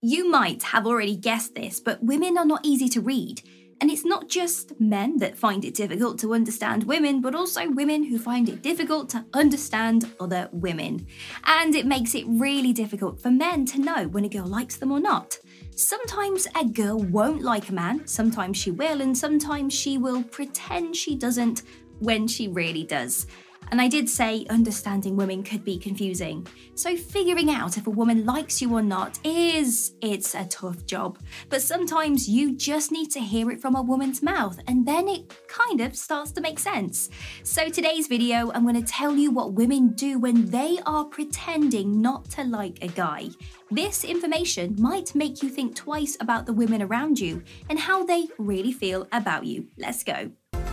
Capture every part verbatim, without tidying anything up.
You might have already guessed this, but women are not easy to read. And it's not just men that find it difficult to understand women, but also women who find it difficult to understand other women. And it makes it really difficult for men to know when a girl likes them or not. Sometimes a girl won't like a man, sometimes she will, and sometimes she will pretend she doesn't when she really does. And I did say understanding women could be confusing. So figuring out if a woman likes you or not is, it's a tough job. But sometimes you just need to hear it from a woman's mouth and then it kind of starts to make sense. So today's video, I'm going to tell you what women do when they are pretending not to like a guy. This information might make you think twice about the women around you and how they really feel about you. Let's go.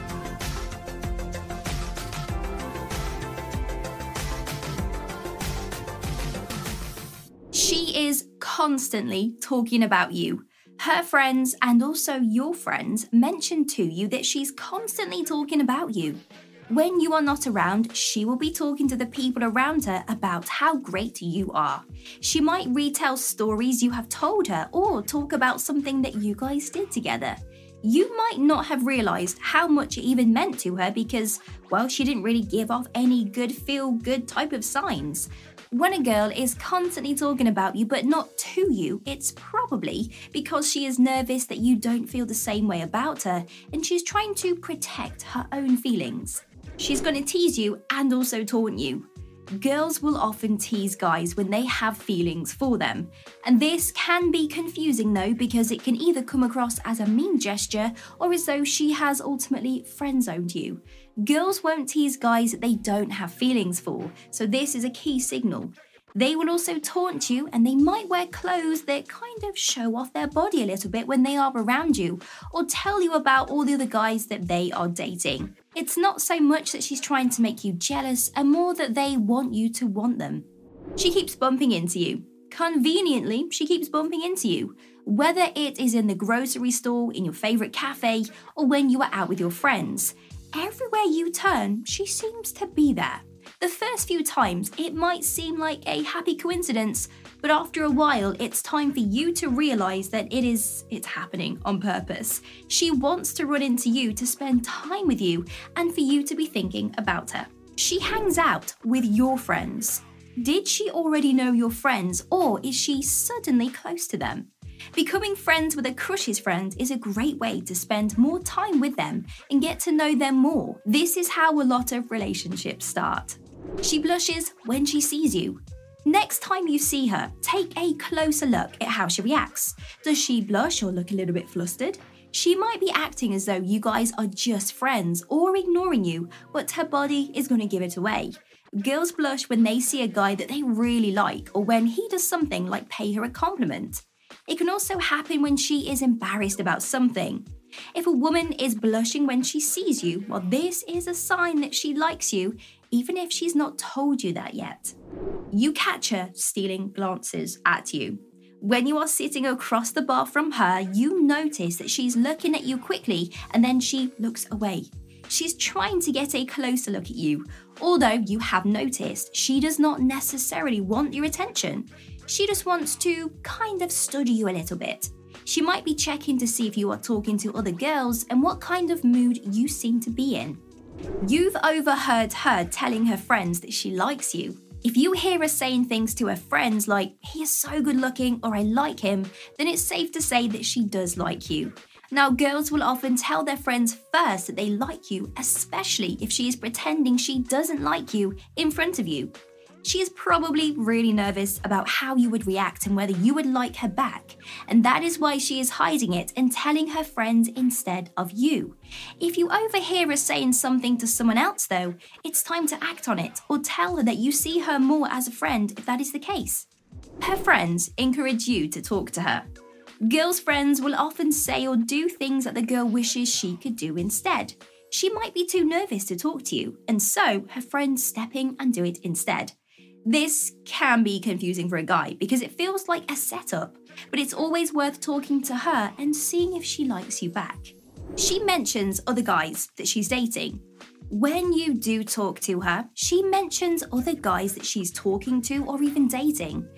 She is constantly talking about you. Her friends and also your friends mention to you that she's constantly talking about you. When you are not around, she will be talking to the people around her about how great you are. She might retell stories you have told her or talk about something that you guys did together. You might not have realised how much it even meant to her because, well, she didn't really give off any good feel-good type of signs. When a girl is constantly talking about you but not to you, it's probably because she is nervous that you don't feel the same way about her and she's trying to protect her own feelings. She's going to tease you and also taunt you. Girls will often tease guys when they have feelings for them. And this can be confusing though because it can either come across as a mean gesture or as though she has ultimately friend-zoned you. Girls won't tease guys that they don't have feelings for, so this is a key signal. They will also taunt you and they might wear clothes that kind of show off their body a little bit when they are around you or tell you about all the other guys that they are dating. It's not so much that she's trying to make you jealous and more that they want you to want them. She keeps bumping into you. Conveniently, she keeps bumping into you. Whether it is in the grocery store, in your favourite cafe, or when you are out with your friends. Everywhere you turn, she seems to be there. The first few times, it might seem like a happy coincidence, but after a while, it's time for you to realise that it is, it's happening on purpose. She wants to run into you to spend time with you and for you to be thinking about her. She hangs out with your friends. Did she already know your friends or is she suddenly close to them? Becoming friends with a crush's friend is a great way to spend more time with them and get to know them more. This is how a lot of relationships start. She blushes when she sees you. Next time you see her, take a closer look at how she reacts. Does she blush or look a little bit flustered? She might be acting as though you guys are just friends or ignoring you, but her body is going to give it away. Girls blush when they see a guy that they really like or when he does something like pay her a compliment. It can also happen when she is embarrassed about something. If a woman is blushing when she sees you, well, this is a sign that she likes you, even if she's not told you that yet. You catch her stealing glances at you. When you are sitting across the bar from her, you notice that she's looking at you quickly and then she looks away. She's trying to get a closer look at you. Although you have noticed, she does not necessarily want your attention. She just wants to kind of study you a little bit. She might be checking to see if you are talking to other girls and what kind of mood you seem to be in. You've overheard her telling her friends that she likes you. If you hear her saying things to her friends like, he is so good looking or I like him, then it's safe to say that she does like you. Now, girls will often tell their friends first that they like you, especially if she is pretending she doesn't like you in front of you. She is probably really nervous about how you would react and whether you would like her back, and that is why she is hiding it and telling her friends instead of you. If you overhear her saying something to someone else though, it's time to act on it or tell her that you see her more as a friend if that is the case. Her friends encourage you to talk to her. Girls' friends will often say or do things that the girl wishes she could do instead. She might be too nervous to talk to you, and so her friends step in and do it instead. This can be confusing for a guy because it feels like a setup, but it's always worth talking to her and seeing if she likes you back. She mentions other guys that she's dating. When you do talk to her, she mentions other guys that she's talking to or even dating.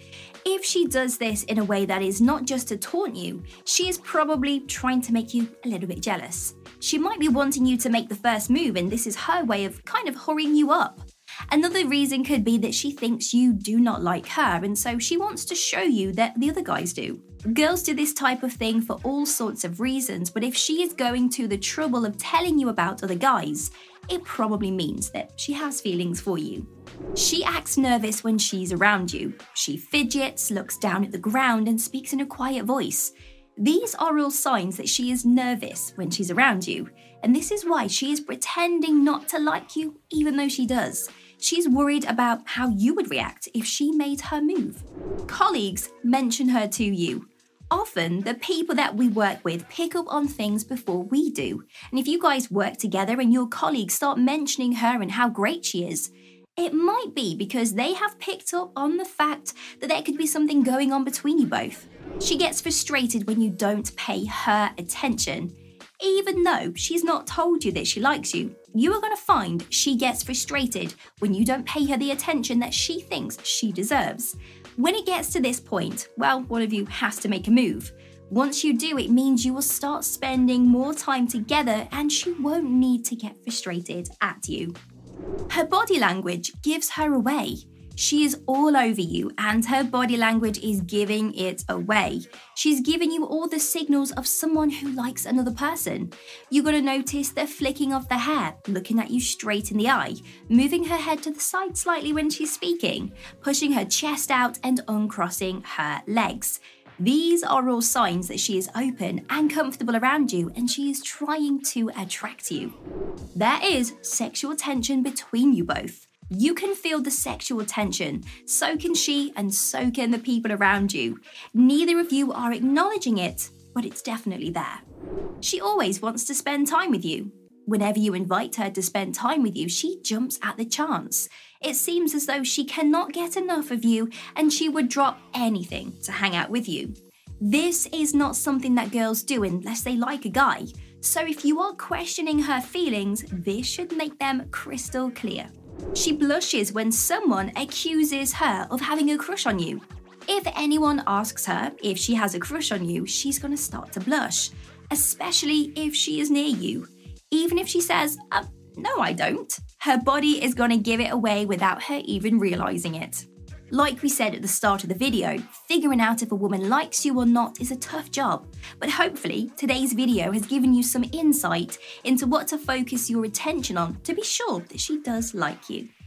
If she does this in a way that is not just to taunt you, she is probably trying to make you a little bit jealous. She might be wanting you to make the first move, and this is her way of kind of hurrying you up. Another reason could be that she thinks you do not like her, and so she wants to show you that the other guys do. Girls do this type of thing for all sorts of reasons, but if she is going to the trouble of telling you about other guys, it probably means that she has feelings for you. She acts nervous when she's around you. She fidgets, looks down at the ground, and speaks in a quiet voice. These are all signs that she is nervous when she's around you, and this is why she is pretending not to like you even though she does. She's worried about how you would react if she made her move. Colleagues mention her to you. Often, the people that we work with pick up on things before we do, and if you guys work together and your colleagues start mentioning her and how great she is, it might be because they have picked up on the fact that there could be something going on between you both. She gets frustrated when you don't pay her attention. Even though she's not told you that she likes you, you are going to find she gets frustrated when you don't pay her the attention that she thinks she deserves. When it gets to this point, well, one of you has to make a move. Once you do, it means you will start spending more time together and she won't need to get frustrated at you. Her body language gives her away. She is all over you and her body language is giving it away. She's giving you all the signals of someone who likes another person. You're going to notice the flicking of the hair, looking at you straight in the eye, moving her head to the side slightly when she's speaking, pushing her chest out and uncrossing her legs. These are all signs that she is open and comfortable around you and she is trying to attract you. There is sexual tension between you both. You can feel the sexual tension, so can she and so can the people around you. Neither of you are acknowledging it, but it's definitely there. She always wants to spend time with you. Whenever you invite her to spend time with you, she jumps at the chance. It seems as though she cannot get enough of you and she would drop anything to hang out with you. This is not something that girls do unless they like a guy. So if you are questioning her feelings, this should make them crystal clear. She blushes when someone accuses her of having a crush on you. If anyone asks her if she has a crush on you, she's going to start to blush, especially if she is near you. Even if she says, uh, no, I don't, her body is going to give it away without her even realizing it. Like we said at the start of the video, figuring out if a woman likes you or not is a tough job, but hopefully today's video has given you some insight into what to focus your attention on to be sure that she does like you.